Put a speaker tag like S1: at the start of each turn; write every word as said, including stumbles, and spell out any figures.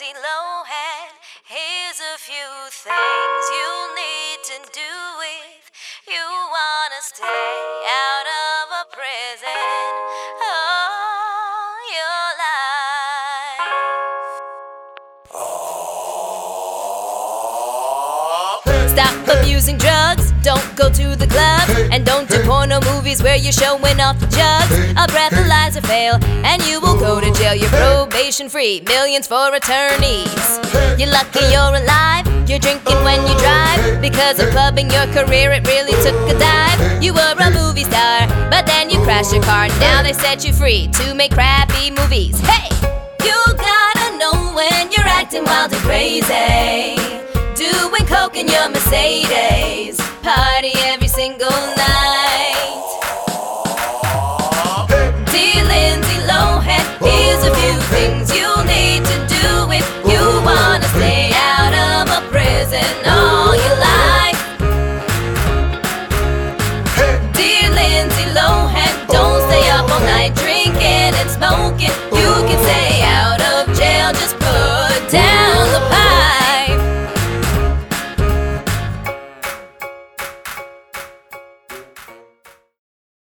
S1: Lindsay Lohan. Here's a few things you need to do if you wanna stay out of a prison all your life. Stop abusing drugs, don't go to the club, and don't do porno movies where you're showing off the jugs. A breathalyzer fail, and you will go to jail. You're probation free, millions for attorneys. You're lucky you're alive, you're drinking when you drive. Because of clubbing your career, it really took a dive. You were a movie star, but then you crashed your car. Now they set you free to make crappy movies. Hey! You gotta know when you're acting wild and crazy, doing coke in your Mercedes, party every single night.